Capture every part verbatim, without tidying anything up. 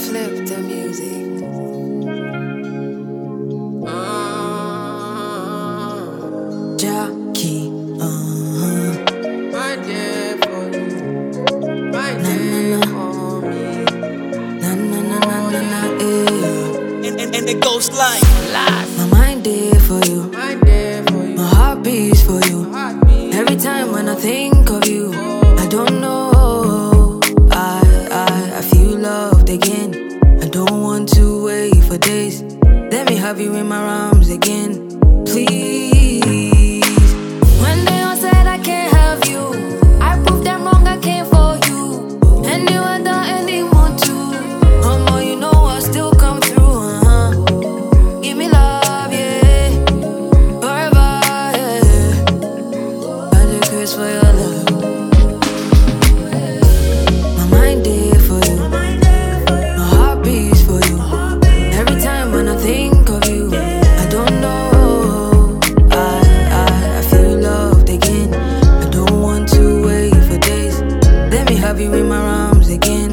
Flip the music. Jackie, uh-huh. Right there for you. Right there for me. Na na na na na na, yeah. And, and, and it goes like My mind there for you. Right there for you. My heart beats for you. Heartbeat. Every time when I think of you, I don't know. I I I feel loved again. I don't want to wait for days. Let me have you in my arms again, please. When they all said I can't have you, I proved them wrong. I came for you, and you and I anyone too. Oh no, you know I still come through. Uh-huh. Give me love, yeah, forever, yeah. I just curse for your love. My mind there for you. My heart beats for you. Every time when I think of you, I don't know. I I I feel loved again. I don't want to wait for days. Let me have you in my arms again,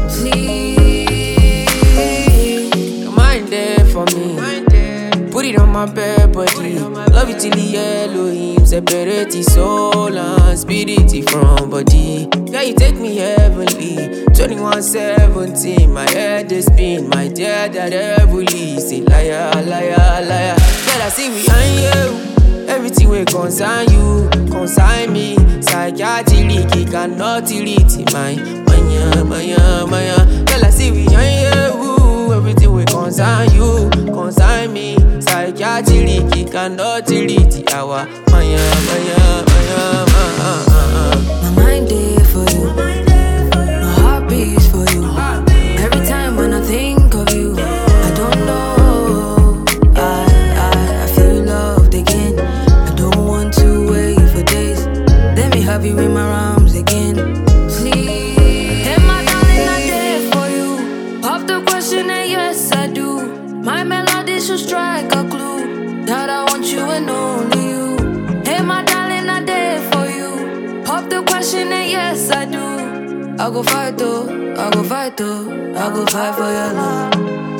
please. Your mind there for me. Put it on my bed, body. Love it till the Elohim. Separate the soul and spirit from body. Yeah, you take me heavenly. twenty-one seventeen, my head is spin. My dear, that heavily. Say liar, liar, liar. Girl, I see we on you. Everything will concern you, concern me. Psychiatry, cannot delete my maya, maya, maya. Girl, I see we on you. Everything will concern you, concern me. Psychiatry, cannot delete our maya, maya, maya, maya. My mind there for you. My heart beats for you. Every time when I think of you, I don't know. I I I feel loved again. I don't want to wait for days. Let me have you in my arms again, please. Hey, my darling, I'm there for you. Pop the question and yes I do. My melody should strike a clue that I want you and only you. Hey, my darling, I'm there for you. Pop the question and yes I do. I go fight though, I go fight though, I go fight for your love.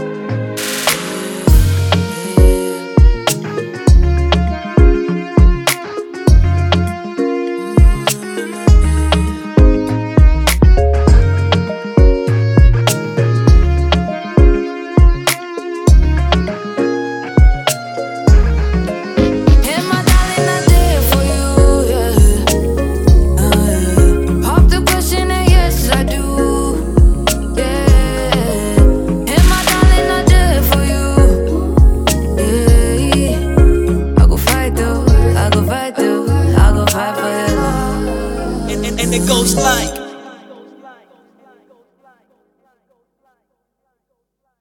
Hey, my darling, I'm there for you, yeah. Uh, yeah. Pop the question and yes I do, yeah. Hey, my darling, I'm there for you, yeah. I go fight though, I go fight though, I go fight for your love. and, and, and it goes like